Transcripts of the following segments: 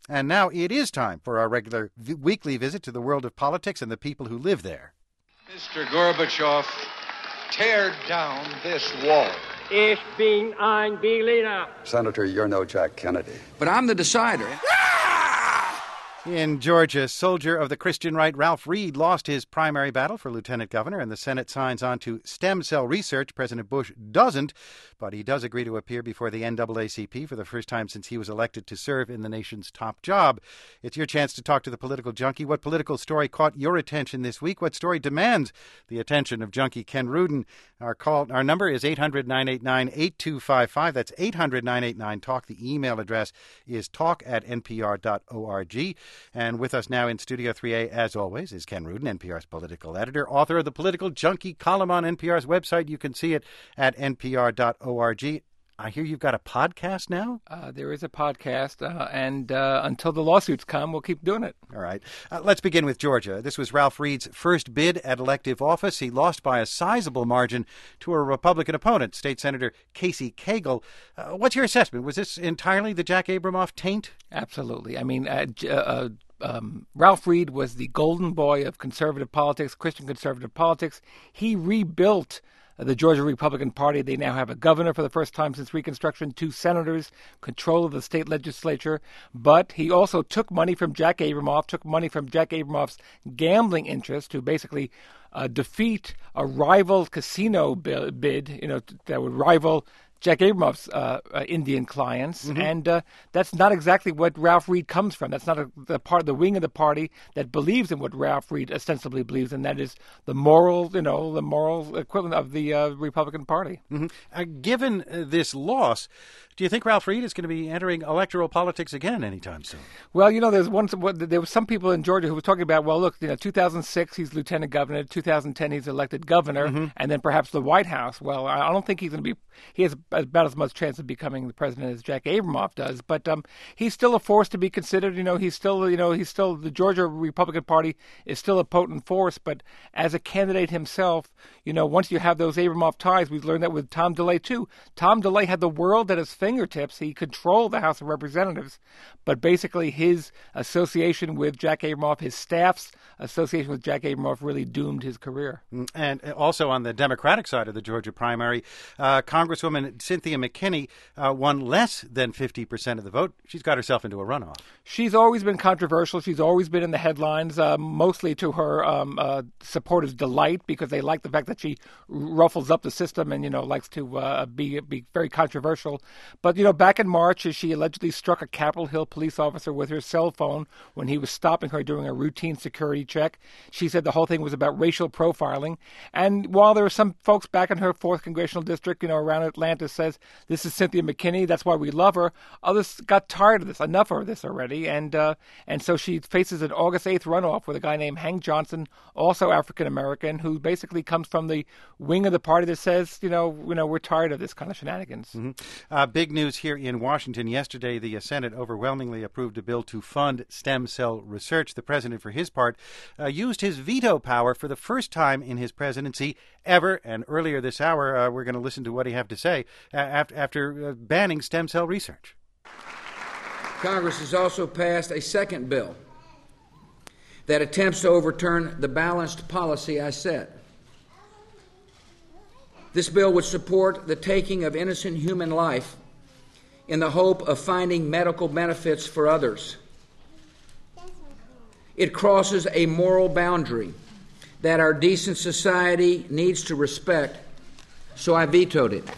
And now it is time for our regular weekly visit to the world of politics and the people who live there. Mr. Gorbachev, tear down this wall. Ich bin ein Berliner. Senator, you're no Jack Kennedy. But I'm the decider. In Georgia, soldier of the Christian right Ralph Reed lost his primary battle for lieutenant governor, and the Senate signs on to stem cell research. President Bush doesn't, but he does agree to appear before the NAACP for the first time since he was elected to serve in the nation's top job. It's your chance to talk to the political junkie. What political story caught your attention this week? What story demands the attention of junkie Ken Rudin? Our number is 800-989-8255. That's 800-989-TALK. The email address is talk@npr.org. And with us now in Studio 3A, as always, is Ken Rudin, NPR's political editor, author of the Political Junkie column on NPR's website. You can see it at npr.org. I hear you've got a podcast now? There is a podcast, and until the lawsuits come, we'll keep doing it. All right. Let's begin with Georgia. This was Ralph Reed's first bid at elective office. He lost by a sizable margin to a Republican opponent, State Senator Casey Cagle. What's your assessment? Was this entirely the Jack Abramoff taint? Absolutely. I mean, Ralph Reed was the golden boy of conservative politics, Christian conservative politics. He rebuilt the Georgia Republican Party. They now have a governor for the first time since Reconstruction, 2 senators, control of the state legislature. But he also took money from Jack Abramoff, took money from Jack Abramoff's gambling interest to basically defeat a rival casino bid, that would rival Jack Abramoff's Indian clients, and that's not exactly what Ralph Reed comes from. That's not the wing of the party that believes in what Ralph Reed ostensibly believes in. That is the moral equivalent of the Republican Party. Given this loss, do you think Ralph Reed is going to be entering electoral politics again anytime soon? Well, there were some people in Georgia who were talking about, 2006 he's lieutenant governor, 2010 he's elected governor, and then perhaps the White House. Well, I don't think he's going to be. He has about as much chance of becoming the president as Jack Abramoff does, but he's still a force to be considered. He's still the Georgia Republican Party is still a potent force, but as a candidate himself, once you have those Abramoff ties, we've learned that with Tom DeLay too. Tom DeLay had the world at his fingertips. He controlled the House of Representatives, but basically his association with Jack Abramoff, his staff's association with Jack Abramoff, really doomed his career. And also on the Democratic side of the Georgia primary, Congresswoman Cynthia McKinney won less than 50% of the vote. She's got herself into a runoff. She's always been controversial. She's always been in the headlines, mostly to her supporters' delight, because they like the fact that she ruffles up the system and, likes to be very controversial. But, back in March, she allegedly struck a Capitol Hill police officer with her cell phone when he was stopping her during a routine security check. She said the whole thing was about racial profiling. And while there are some folks back in her 4th congressional district, around Atlanta, says this is Cynthia McKinney, that's why we love her, others got tired of this, enough of this already. And so she faces an August 8th runoff with a guy named Hank Johnson, also African-American, who basically comes from the wing of the party that says, we're tired of this kind of shenanigans. Big news here in Washington. Yesterday, the Senate overwhelmingly approved a bill to fund stem cell research. The president, for his part, used his veto power for the first time in his presidency ever. And earlier this hour, we're going to listen to what he had to say after banning stem cell research. Congress has also passed a second bill that attempts to overturn the balanced policy I set. This bill would support the taking of innocent human life in the hope of finding medical benefits for others. It crosses a moral boundary that our decent society needs to respect, so I vetoed it.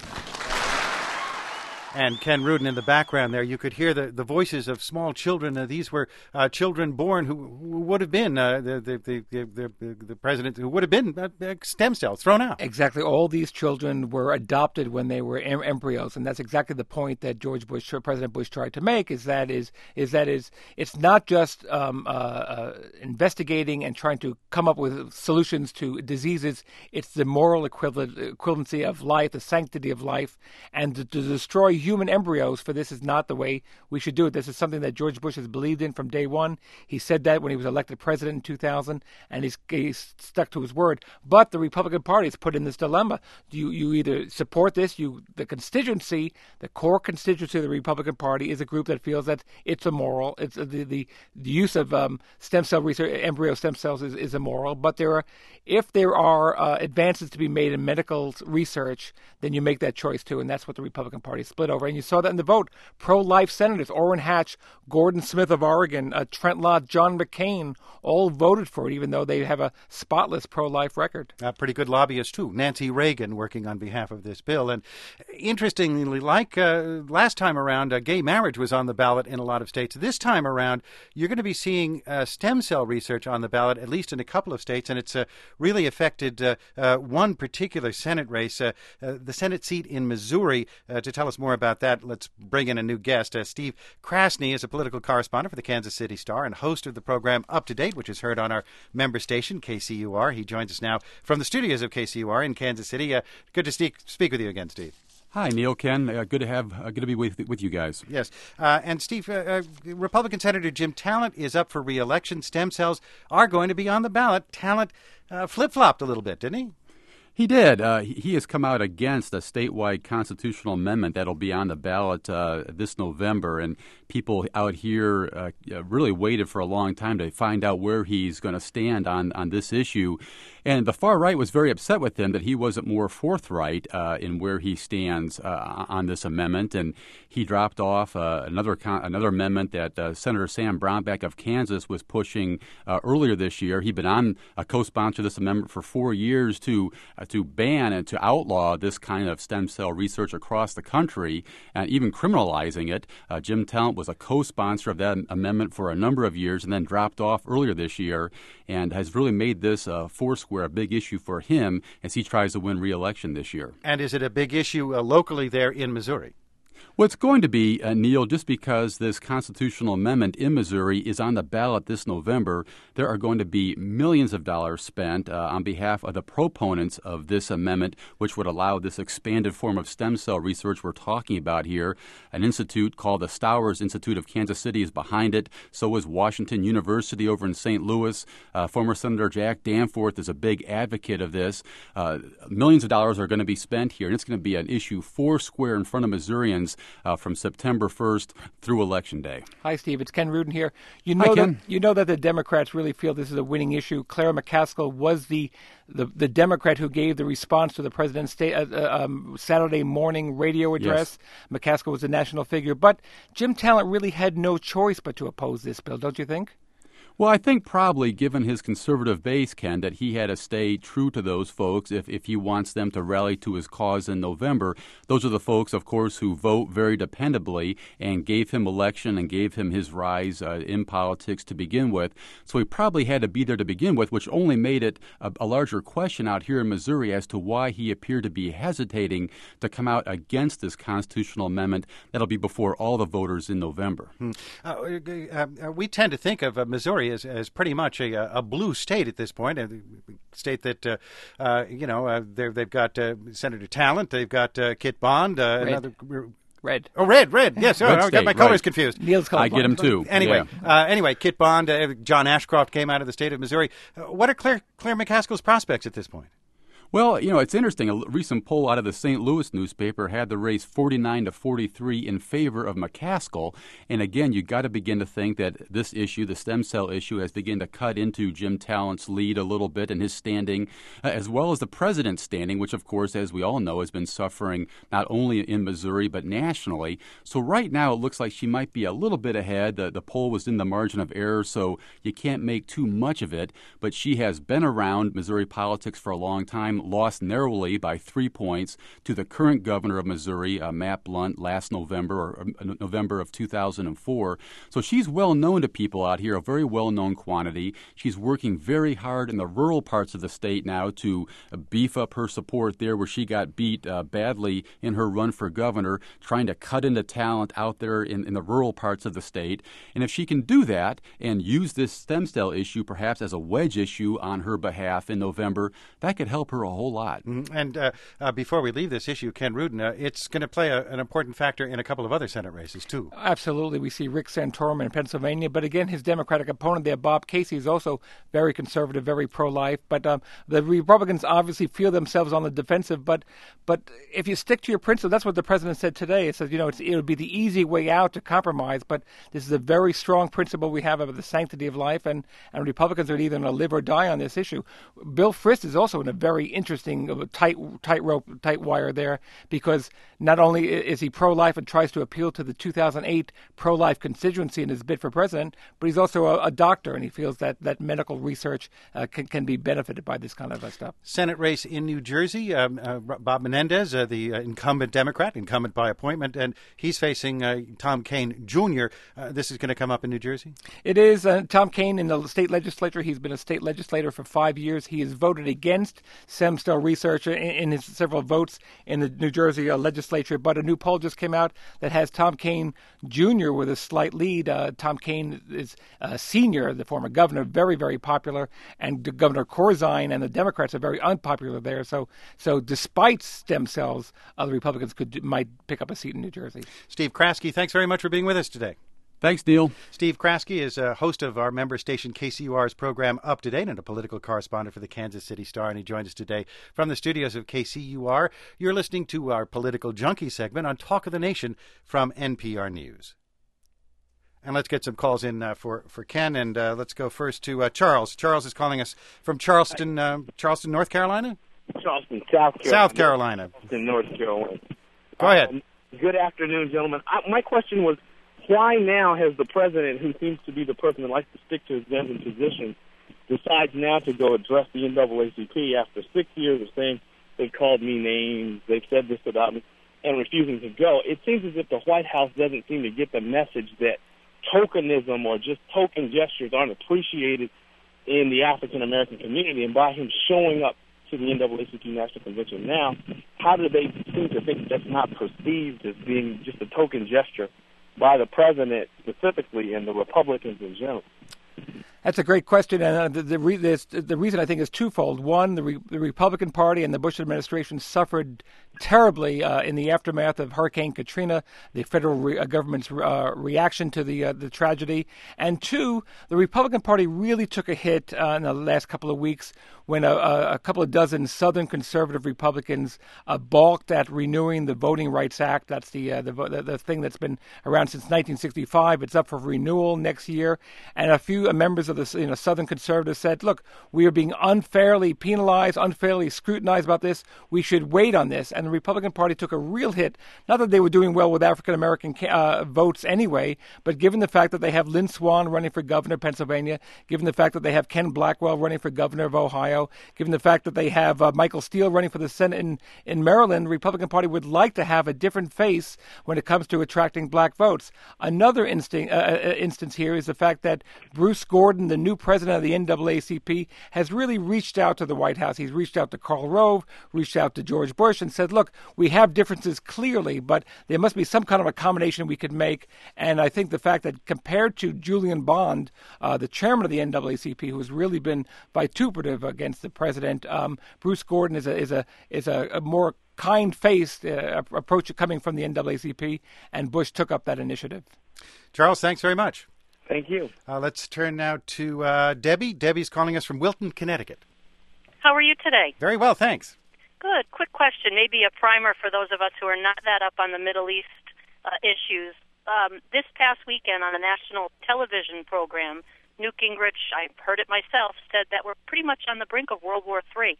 And Ken Rudin in the background there, you could hear the voices of small children. These were children born who would have been the president, who would have been stem cells thrown out. Exactly. All these children were adopted when they were embryos, and that's exactly the point that President Bush tried to make. Is that it's not just investigating and trying to come up with solutions to diseases. It's the moral equivalency of life, the sanctity of life, and to destroy human embryos for this is not the way we should do it. This is something that George Bush has believed in from day one. He said that when he was elected president in 2000, and he's stuck to his word. But the Republican Party is put in this dilemma. You either support this, the constituency, the core constituency of the Republican Party is a group that feels that it's immoral. It's the use of stem cell research, embryo stem cells is immoral. But if there are advances to be made in medical research, then you make that choice too, and that's what the Republican Party split over. And you saw that in the vote. Pro-life senators, Orrin Hatch, Gordon Smith of Oregon, Trent Lott, John McCain, all voted for it, even though they have a spotless pro-life record. Pretty good lobbyists, too. Nancy Reagan working on behalf of this bill. And interestingly, like last time around, gay marriage was on the ballot in a lot of states. This time around, you're going to be seeing stem cell research on the ballot, at least in a couple of states, and it's really affected one particular Senate race, the Senate seat in Missouri. To tell us more about that, let's bring in a new guest. Steve Krasny is a political correspondent for the Kansas City Star and host of the program Up to Date, which is heard on our member station, KCUR. He joins us now from the studios of KCUR in Kansas City. Good to speak with you again, Steve. Hi, Neil, Ken. Good to be with you guys. Yes, and Steve, Republican Senator Jim Talent is up for re-election. Stem cells are going to be on the ballot. Talent flip-flopped a little bit, didn't he? He did. He has come out against a statewide constitutional amendment that'll be on the ballot this November, and people out here really waited for a long time to find out where he's going to stand on this issue. And the far right was very upset with him that he wasn't more forthright in where he stands on this amendment, and he dropped off another amendment that Senator Sam Brownback of Kansas was pushing earlier this year. He'd been on a co-sponsor of this amendment for 4 years to ban and to outlaw this kind of stem cell research across the country, and even criminalizing it. Jim Talent was a co-sponsor of that amendment for a number of years and then dropped off earlier this year, and has really made this Foursquare a big issue for him as he tries to win re-election this year. And is it a big issue locally there in Missouri? Well, it's going to be, Neil, just because this constitutional amendment in Missouri is on the ballot this November, there are going to be millions of dollars spent on behalf of the proponents of this amendment, which would allow this expanded form of stem cell research we're talking about here. An institute called the Stowers Institute of Kansas City is behind it. So is Washington University over in St. Louis. Former Senator Jack Danforth is a big advocate of this. Millions of dollars are going to be spent here, and it's going to be an issue Foursquare in front of Missourians from September 1st through Election Day. Hi, Steve. It's Ken Rudin here. Hi, Ken. You know that the Democrats really feel this is a winning issue. Claire McCaskill was the Democrat who gave the response to the president's Saturday morning radio address. Yes. McCaskill was a national figure. But Jim Talent really had no choice but to oppose this bill, don't you think? Well, I think probably, given his conservative base, Ken, that he had to stay true to those folks if he wants them to rally to his cause in November. Those are the folks, of course, who vote very dependably and gave him election and gave him his rise in politics to begin with. So he probably had to be there to begin with, which only made it a larger question out here in Missouri as to why he appeared to be hesitating to come out against this constitutional amendment that'll be before all the voters in November. We tend to think of Missouri as pretty much a blue state at this point, a state that, they've got Senator Talent, they've got Kit Bond, another... Red. Oh, red. Yes, I got my colors confused. Neil's color. I get them too. Anyway, Kit Bond, John Ashcroft came out of the state of Missouri. What are Claire McCaskill's prospects at this point? Well, it's interesting. A recent poll out of the St. Louis newspaper had the race 49-43 in favor of McCaskill. And again, you got to begin to think that this issue, the stem cell issue, has begun to cut into Jim Talent's lead a little bit and his standing, as well as the president's standing, which, of course, as we all know, has been suffering not only in Missouri but nationally. So right now, it looks like she might be a little bit ahead. The poll was in the margin of error, so you can't make too much of it. But she has been around Missouri politics for a long time. Lost narrowly by 3 points to the current governor of Missouri, Matt Blunt, last November, or November of 2004. So she's well known to people out here, a very well-known quantity. She's working very hard in the rural parts of the state now to beef up her support there, where she got beat badly in her run for governor, trying to cut into Talent out there in the rural parts of the state. And if she can do that and use this stem cell issue perhaps as a wedge issue on her behalf in November, that could help her a whole lot. And before we leave this issue, Ken Rudin, it's going to play an important factor in a couple of other Senate races, too. Absolutely. We see Rick Santorum in Pennsylvania. But again, his Democratic opponent there, Bob Casey, is also very conservative, very pro-life. But the Republicans obviously feel themselves on the defensive. But if you stick to your principle, that's what the president said today. It says, it would be the easy way out to compromise. But this is a very strong principle we have of the sanctity of life. And Republicans are either going to live or die on this issue. Bill Frist is also in a very interesting tight wire there, because not only is he pro-life and tries to appeal to the 2008 pro-life constituency in his bid for president, but he's also a doctor, and he feels that medical research can be benefited by this kind of stuff. Senate race in New Jersey, Bob Menendez, the incumbent Democrat, incumbent by appointment, and he's facing Tom Kean Jr. This is going to come up in New Jersey? It is. Tom Kean in the state legislature. He's been a state legislator for 5 years. He has voted against stem cell research in his several votes in the New Jersey legislature. But a new poll just came out that has Tom Kean Jr. with a slight lead. Tom Kean is a senior, the former governor, very, very popular, and Governor Corzine and the Democrats are very unpopular there. So despite stem cells, the Republicans might pick up a seat in New Jersey. Steve Kraske, thanks very much for being with us today. Thanks, Neil. Steve Kraske is a host of our member station KCUR's program Up to Date and a political correspondent for the Kansas City Star, and he joined us today from the studios of KCUR. You're listening to our Political Junkie segment on Talk of the Nation from NPR News. And let's get some calls in for Ken, and let's go first to Charles. Charles is calling us from Charleston, North Carolina? Charleston, South Carolina. South Carolina. Charleston, North Carolina. Go ahead. Good afternoon, gentlemen. My question was, why now has the president, who seems to be the person that likes to stick to his guns and positions, decides now to go address the NAACP after 6 years of saying they've called me names, they've said this about me, and refusing to go? It seems as if the White House doesn't seem to get the message that tokenism or just token gestures aren't appreciated in the African-American community, and by him showing up to the NAACP National Convention now, how do they seem to think that's not perceived as being just a token gesture by the president specifically and the Republicans in general? That's a great question, and the reason I think is twofold. One, the Republican Party and the Bush administration suffered terribly in the aftermath of Hurricane Katrina, the federal government's reaction to the tragedy. And two, the Republican Party really took a hit in the last couple of weeks when a couple of dozen Southern conservative Republicans balked at renewing the Voting Rights Act. That's the thing that's been around since 1965. It's up for renewal next year, and a few members of the Southern conservatives said, "Look, we are being unfairly penalized, unfairly scrutinized about this. We should wait on this." And the Republican Party took a real hit. Not that they were doing well with African American votes anyway, but given the fact that they have Lynn Swann running for governor of Pennsylvania, given the fact that they have Ken Blackwell running for governor of Ohio, given the fact that they have Michael Steele running for the Senate in Maryland, the Republican Party would like to have a different face when it comes to attracting black votes. Another instance here is the fact that Bruce Gordon, the new president of the NAACP, has really reached out to the White House. He's reached out to Karl Rove, reached out to George Bush, and said, look, we have differences clearly, but there must be some kind of accommodation we could make. And I think the fact that compared to Julian Bond, the chairman of the NAACP, who has really been vituperative against the president, Bruce Gordon is a more kind-faced approach coming from the NAACP, and Bush took up that initiative. Charles, thanks very much. Thank you. Let's turn now to Debbie. Debbie's calling us from Wilton, Connecticut. How are you today? Very well, thanks. Good. Quick question, maybe a primer for those of us who are not that up on the Middle East issues. This past weekend on a national television program, Newt Gingrich, I heard it myself, said that we're pretty much on the brink of World War III.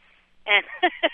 And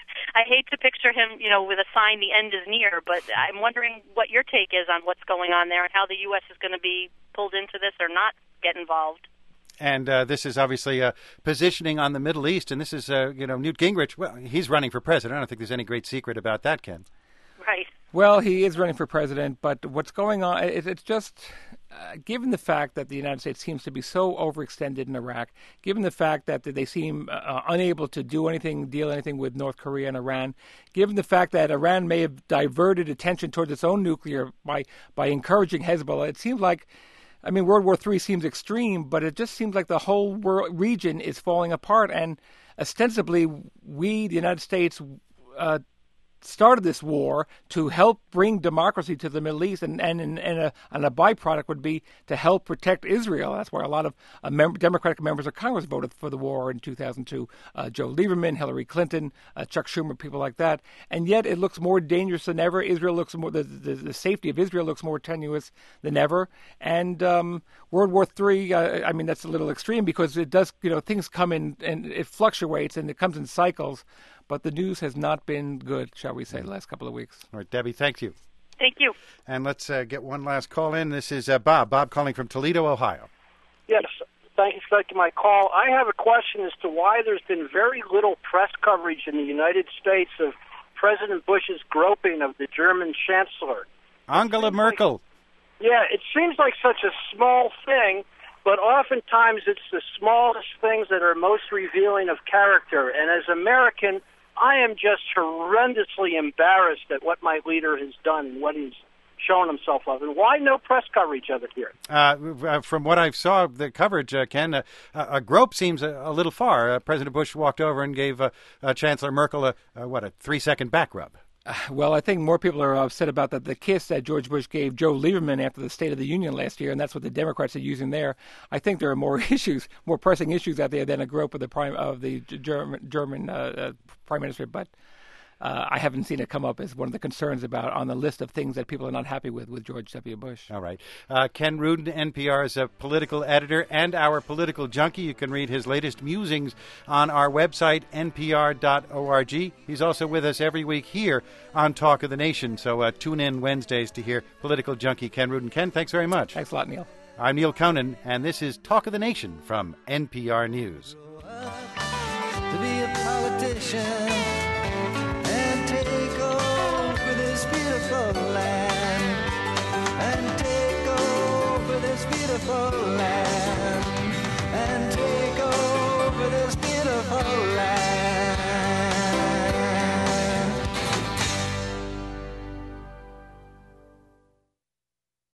I hate to picture him, with a sign, the end is near, but I'm wondering what your take is on what's going on there and how the U.S. is going to be pulled into this or not get involved. And this is obviously positioning on the Middle East, and this is, Newt Gingrich, well, he's running for president. I don't think there's any great secret about that, Ken. Right. Well, he is running for president, but what's going on, it's just, given the fact that the United States seems to be so overextended in Iraq, given the fact that they seem unable to deal anything with North Korea and Iran, given the fact that Iran may have diverted attention towards its own nuclear by encouraging Hezbollah, it seems like I mean, World War III seems extreme, but it just seems like the whole region is falling apart. And ostensibly, we, the United States, started this war to help bring democracy to the Middle East, and a byproduct would be to help protect Israel. That's why a lot of Democratic members of Congress voted for the war in 2002. Joe Lieberman, Hillary Clinton, Chuck Schumer, people like that. And yet it looks more dangerous than ever. Israel looks more the safety of Israel looks more tenuous than ever. And World War III, I mean, that's a little extreme because it does, things come in and it fluctuates and it comes in cycles. But the news has not been good, shall we say, the last couple of weeks. All right, Debbie, thank you. Thank you. And let's get one last call in. This is Bob. Bob calling from Toledo, Ohio. Yes, thank you for taking my call. I have a question as to why there's been very little press coverage in the United States of President Bush's groping of the German Chancellor. Angela Merkel. It seems like such a small thing, but oftentimes it's the smallest things that are most revealing of character. And as American, I am just horrendously embarrassed at what my leader has done and what he's shown himself of. And why no press coverage of it here? From what I saw, the coverage, Ken, a grope seems a little far. President Bush walked over and gave Chancellor Merkel a 3-second back rub. Well, I think more people are upset about the kiss that George Bush gave Joe Lieberman after the State of the Union last year, and that's what the Democrats are using there. I think there are more pressing issues out there than a grope of the German Prime Minister. But I haven't seen it come up as one of the concerns on the list of things that people are not happy with George W. Bush. All right. Ken Rudin, NPR's political editor and our political junkie. You can read his latest musings on our website, npr.org. He's also with us every week here on Talk of the Nation. So tune in Wednesdays to hear political junkie Ken Rudin. Ken, thanks very much. Thanks a lot, Neil. I'm Neil Conan, and this is Talk of the Nation from NPR News. To be a politician and take over this beautiful land, and take over this beautiful land.